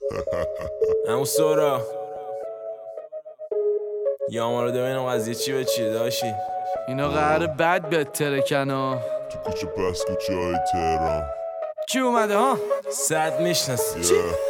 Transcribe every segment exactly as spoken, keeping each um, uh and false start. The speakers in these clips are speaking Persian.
همون سورا یا ما رو ببینم قضیه چی به چیه داشی. اینا قراره بد بهتره کنا تو کوچه پس کوچه های تهران کی اومده ها؟ صد میشناسی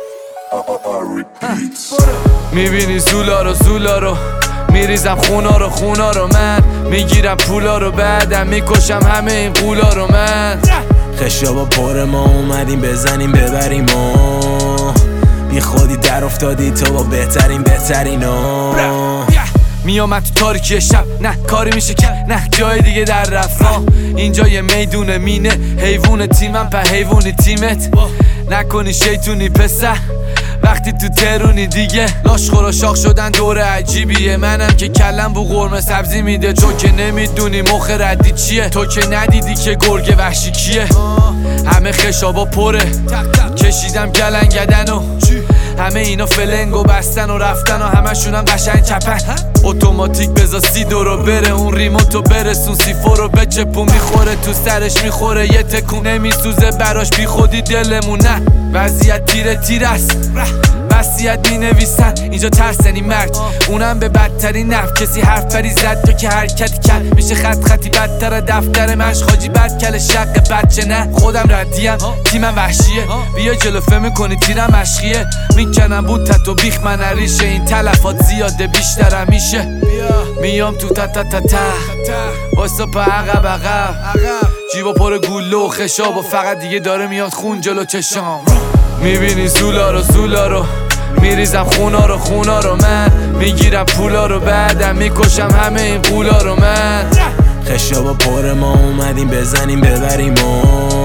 میبینی زولا رو زولا رو میریزم خونا رو خونا رو من میگیرم پولا رو بعدم میکشم همه این قولا رو من خشابا پر ما اومدیم بزنیم ببریم و بی خودی در افتادی تو با بهترین بهترینا میامد تو تاریکی شب نه کاری میشه که نه جای دیگه در رفت اینجا یه میدونه مینه حیوون تیمم په حیوونی تیمت نکنی شیطونی پسر وقتی تو ترونی دیگه لاش خورا شاخ شدن دور عجیبیه منم که کلم بو قرمه سبزی میده تو که نمیدونی مخ ردی چیه تو که ندیدی که گرگ وحشی کیه همه خشابا پره کشیدم گلنگدن و همه اینا فلنگ و بستن و رفتن و همشونم قشنگ چپن اتوماتیک بزا سی دورو بره اون ریموتو برسون سیفو رو بچپون میخوره تو سرش میخوره یه تکون نمیسوزه براش بی خودی دلمون نه وضعیت تیره تیره است وصیت می نویسن اینجا ترسنی مرگ اونم به بدترین نفت کسی حرف بری زد تو که حرکتی کرد میشه خط خطی بدتر دفتر مشخاجی بد کل شق بچه نه خودم ردیم تیمم وحشیه بیا جلو فهم میکنی تیرم مشخیه میکنم بود تت و بیخ من نریشه این تلفات زیاده بیشترم میشه میام تو تا تا تا تا واسه پا عقب عقب جیبا پر گوله و خشاب و فقط دیگه داره میاد خون جلو چشام میبینی زولا رو زولا رو میریزم خونا رو خونا رو من میگیرم پولا رو بعدم میکشم همه این قولا رو من خشابا پر ما اومدیم بزنیم ببریم و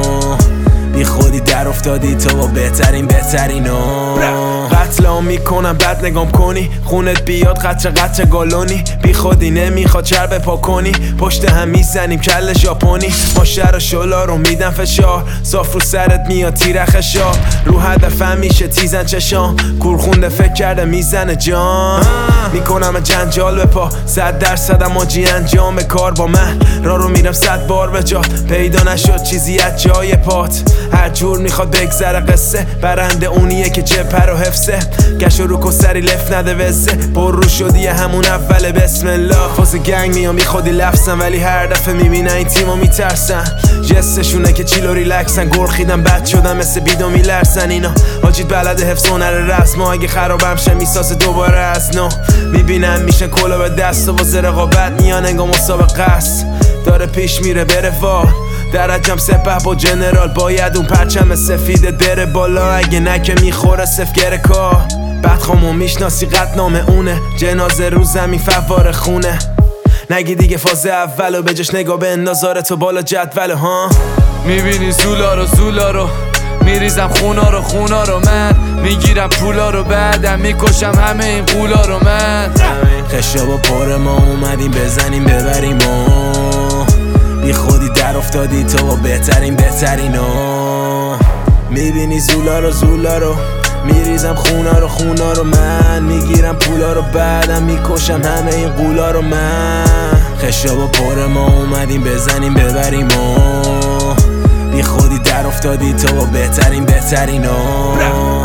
بی خودی در افتادی تو با بهترین بهترینا قتلام میکنم بد نگام کنی خونت بیاد قطر قطر گالونی بی خودی نمیخواد چرب پا کنی پشت هم میزنیم کل ژاپنی ما شر و شلا رو میدم فشار صاف رو سرت میاد تیر خشا رو هدفم میشه تیزن چشام کورخونده فکر کرده میزنه جان میکنم جنجال به پا صد درصدم آجی انجام کار با من را رو میرم صد بار به جا پیدا نشد چیزی از جای پات هر جور میخواد بگذره قصه برنده اونیه که جبه رو حفظه گش و رو کسری لف نده وزه پر رو شدی همون اول بسم الله فاز گنگ میام بی خودی لفظم ولی هر دفعه میبینن این تیمو میترسن جستشونه که چیلو ریلکسن گرخیدم بد شدم مثل بیدو میلرسن اینا آجید بلد حفظ هنر رسم ما اگه خرابم شه میسازه دوباره از نو میبینن میشن کلا به دست و واسه رقابت میان انگا مسابقه است داره پیش میره بره وا درجم سپه با جنرال باید اون پرچم سفیده بره بالا اگه نه که میخوره سفگره کار بدخامو میشناسی قطنامه اونه جنازه رو زمین فوار خونه نگی دیگه فاز اولو بجش نگاه به اندازاره تو بالا جدول ها میبینی زولا رو زولا رو میریزم خونا رو خونا رو من میگیرم پولا رو بعدم میکشم همه این قولا رو من خشابا پر ما اومدیم بزنیم ببریم و بی خودی در افتادی تو با بهترین بهترینا میبینی زولا رو زولا رو میریزم خونا رو خونا رو من میگیرم پولا رو بعدم میکشم همه این قولا رو من خشابا پر ما اومدیم بزنیم ببریم و بی خودی در افتادی تو با بهترین بهترینا